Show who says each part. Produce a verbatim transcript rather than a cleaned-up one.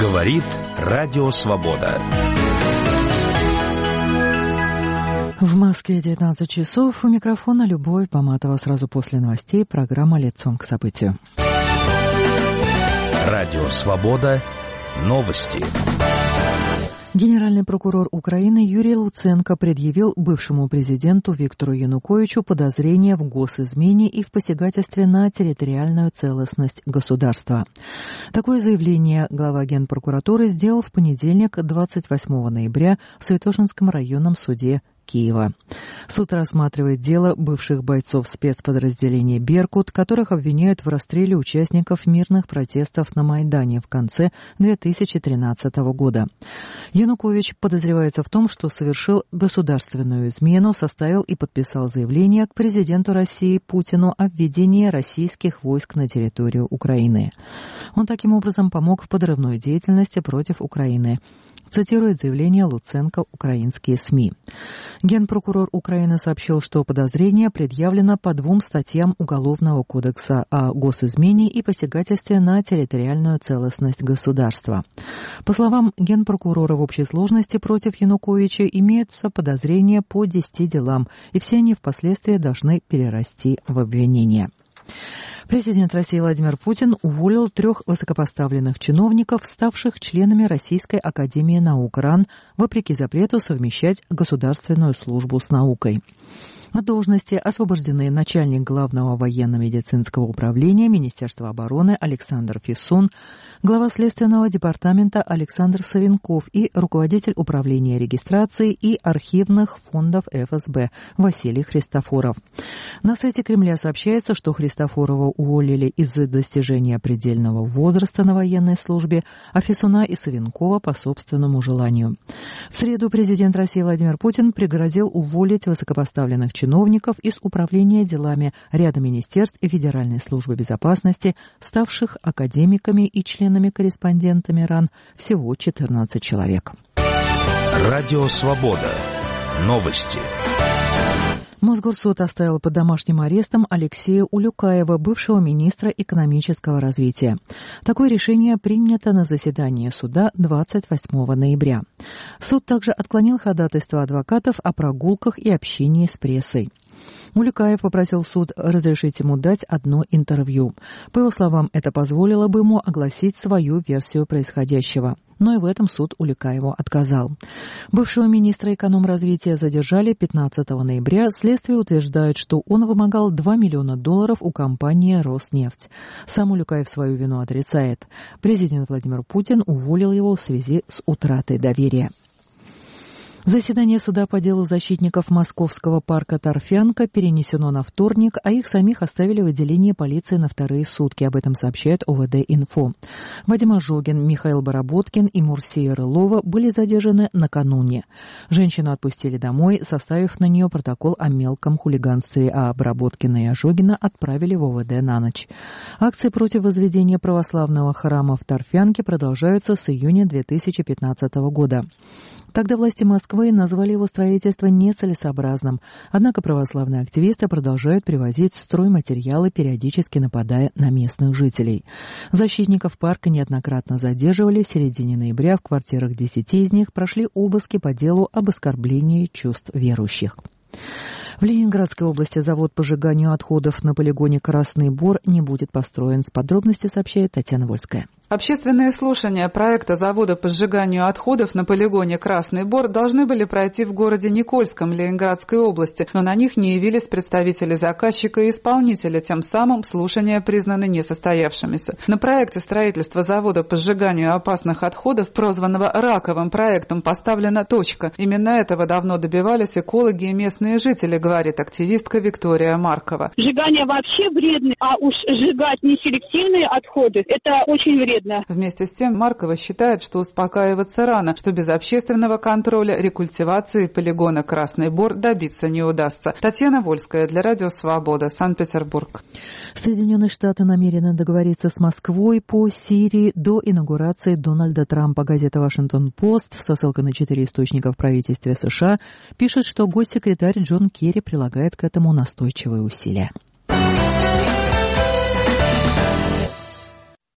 Speaker 1: Говорит Радио Свобода.
Speaker 2: В Москве девятнадцать часов. У микрофона Любовь Поматова. Сразу после новостей программа «Лицом к событию».
Speaker 1: Радио Свобода. Новости.
Speaker 2: Генеральный прокурор Украины Юрий Луценко предъявил бывшему президенту Виктору Януковичу подозрения в госизмене и в посягательстве на территориальную целостность государства. Такое заявление глава Генпрокуратуры сделал в понедельник, двадцать восьмого ноября, в Святошинском районном суде Киева. Суд рассматривает дело бывших бойцов спецподразделения «Беркут», которых обвиняют в расстреле участников мирных протестов на Майдане в конце две тысячи тринадцатого года. Янукович подозревается в том, что совершил государственную измену, составил и подписал заявление к президенту России Путину о введении российских войск на территорию Украины. Он таким образом помог в подрывной деятельности против Украины. Цитирует заявление Луценко украинские СМИ. Генпрокурор Украины сообщил, что подозрение предъявлено по двум статьям Уголовного кодекса о госизмене и посягательстве на территориальную целостность государства. По словам Генпрокурора, в общей сложности против Януковича имеются подозрения по десяти делам, и все они впоследствии должны перерасти в обвинение. Президент России Владимир Путин уволил трех высокопоставленных чиновников, ставших членами Российской академии наук РАН, вопреки запрету совмещать государственную службу с наукой. От должности освобождены начальник Главного военно-медицинского управления Министерства обороны Александр Фисун, глава Следственного департамента Александр Савенков и руководитель управления регистрации и архивных фондов эф эс бэ Василий Христофоров. На сайте Кремля сообщается, что Христофорова уволили из-за достижения предельного возраста на военной службе, а Фисуна и Савенкова по собственному желанию. В среду президент России Владимир Путин пригрозил уволить высокопоставленных чиновников чиновников из Управления делами ряда министерств и Федеральной службы безопасности, ставших академиками и членами-корреспондентами РАН, всего четырнадцать человек.
Speaker 1: Радио Свобода. Новости.
Speaker 2: Мосгорсуд оставил под домашним арестом Алексея Улюкаева, бывшего министра экономического развития. Такое решение принято на заседании суда двадцать восьмого ноября. Суд также отклонил ходатайство адвокатов о прогулках и общении с прессой. Улюкаев попросил суд разрешить ему дать одно интервью. По его словам, это позволило бы ему огласить свою версию происходящего. Но и в этом суд Улюкаеву отказал. Бывшего министра экономразвития задержали пятнадцатого ноября. Следствие утверждает, что он вымогал два миллиона долларов у компании «Роснефть». Сам Улюкаев свою вину отрицает. Президент Владимир Путин уволил его в связи с утратой доверия. Заседание суда по делу защитников Московского парка Торфянка перенесено на вторник, а их самих оставили в отделении полиции на вторые сутки. Об этом сообщает о вэ дэ-Инфо. Вадим Ожогин, Михаил Баработкин и Мурсия Рылова были задержаны накануне. Женщину отпустили домой, составив на нее протокол о мелком хулиганстве, а Баработкина и Ожогина отправили в о вэ дэ на ночь. Акции против возведения православного храма в Торфянке продолжаются с июня две тысячи пятнадцатого года. Тогда власти Москвы назвали его строительство нецелесообразным. Однако православные активисты продолжают привозить стройматериалы, периодически нападая на местных жителей. Защитников парка неоднократно задерживали. В середине ноября в квартирах десяти из них прошли обыски по делу об оскорблении чувств верующих. В Ленинградской области завод по сжиганию отходов на полигоне «Красный Бор» не будет построен. С подробностями сообщает Татьяна Вольская.
Speaker 3: Общественные слушания проекта завода по сжиганию отходов на полигоне «Красный Бор» должны были пройти в городе Никольском Ленинградской области, но на них не явились представители заказчика и исполнителя, тем самым слушания признаны несостоявшимися. На проекте строительства завода по сжиганию опасных отходов, прозванного раковым проектом, поставлена точка. Именно этого давно добивались экологи и местные жители, говорит активистка Виктория Маркова.
Speaker 4: Сжигание вообще вредно, а уж сжигать неселективные отходы – это очень вредно.
Speaker 3: Вместе с тем Маркова считает, что успокаиваться рано, что без общественного контроля рекультивации полигона «Красный Бор» добиться не удастся. Татьяна Вольская для Радио Свобода, Санкт-Петербург.
Speaker 2: Соединенные Штаты намерены договориться с Москвой по Сирии до инаугурации Дональда Трампа. Газета «Вашингтон-Пост» со ссылкой на четыре источника в правительстве США пишет, что госсекретарь Джон Керри прилагает к этому настойчивые усилия.